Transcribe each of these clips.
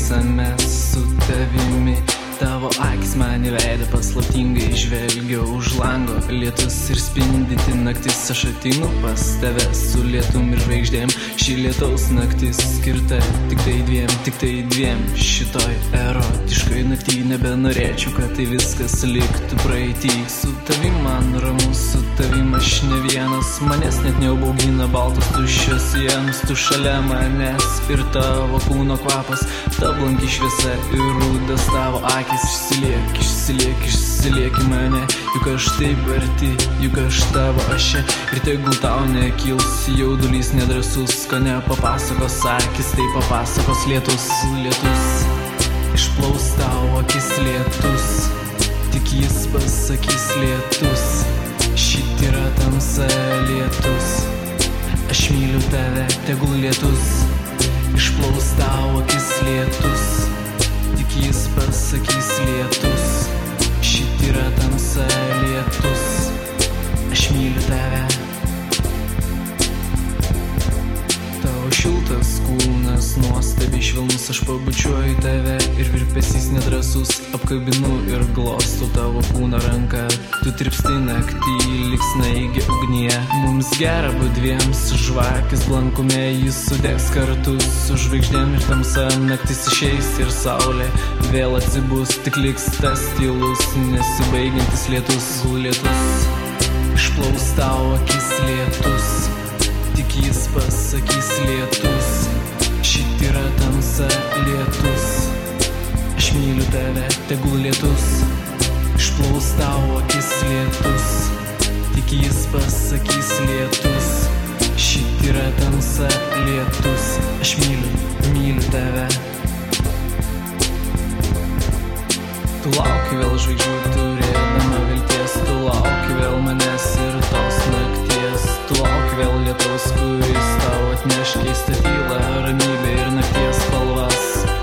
visą mes su tavimi. Tavo akis man į veidą paslaptingai žvelgia už lango. Lietus ir spindyti naktis, aš ateinu pas tave su lietum ir žvaigždėm. Ši lietaus naktis skirta tik tai dviem. Šitoj erotiškoj naktį nebenorėčiau, kad tai viskas liktų praeitį. Su tavim man ramu, su tavim aš ne vienas. Manęs net nebaugina baltos tuščios sienos. Tu šalia manęs ir tavo kūno kvapas, ta blanki šviesa ir rudas tavo akis. Išsiliek į mane, juk aš taip arti, juk aš tavo ašia. Ir tegul tau nekils jaudulys nedrąsus, ko nepapasakos akis, tai papasakos lietus. Išplaus tau akis lietus, tik jis pasakys lietus. Šit yra tamsa lietus, aš myliu tave, tegul lietus. Išplaus tau akis lietus, tik jis pasakys lietus. Šit yra tamsa lietus, aš myliu tave. Tavo šiltas kūnas nuostabiai švelnus, aš pabučiuoju tave ir virpesys nedrąsus. Apkabinu ir glostau tavo kūno ranką. Tu tirpsti naktį, lyg snaigė ugnyje. Mums gera būt dviems, žvakės blankume, jis sudegs kartu su žvaigždėm ir tamsa. Naktis išeis ir saulė vėl atsibus, tik liks tas tylus, nesibaigiantis lietus. Išplaus tau akis lietus, tik jis pasakys lietus. Šit yra tamsa lietus, aš myliu tave, tegul lietus. Išplaus tau akis lietus, tik jis pasakys lietus. Šit yra tamsa lietus, aš myliu tave. Tu lauki vėl žvaigždžių turėdama vilties, tu lauki vėl manęs ir tos nakties. Tu lauki vėl lietaus, kuris tau atneš keistą tylą, ramybę ir nakties spalvas.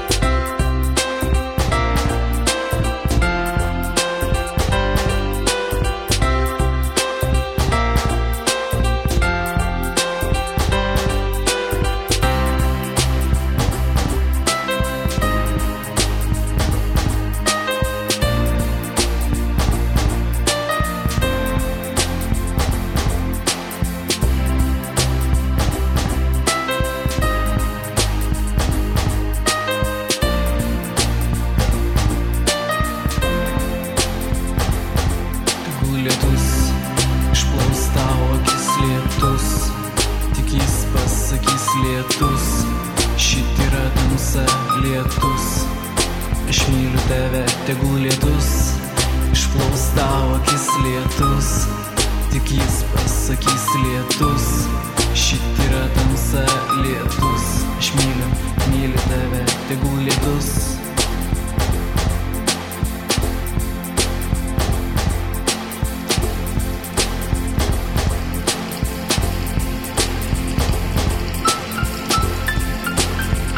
Išplaus tau akis lietus, tik jis pasakys lietus. Šit yra tamsa lietus, aš myliu tave, tegul lietus. Išplaus tau akis lietus, tik jis pasakys lietus. Šit yra tamsa lietus, aš myliu tave, tegul lietus.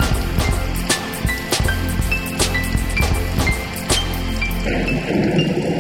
Thank you.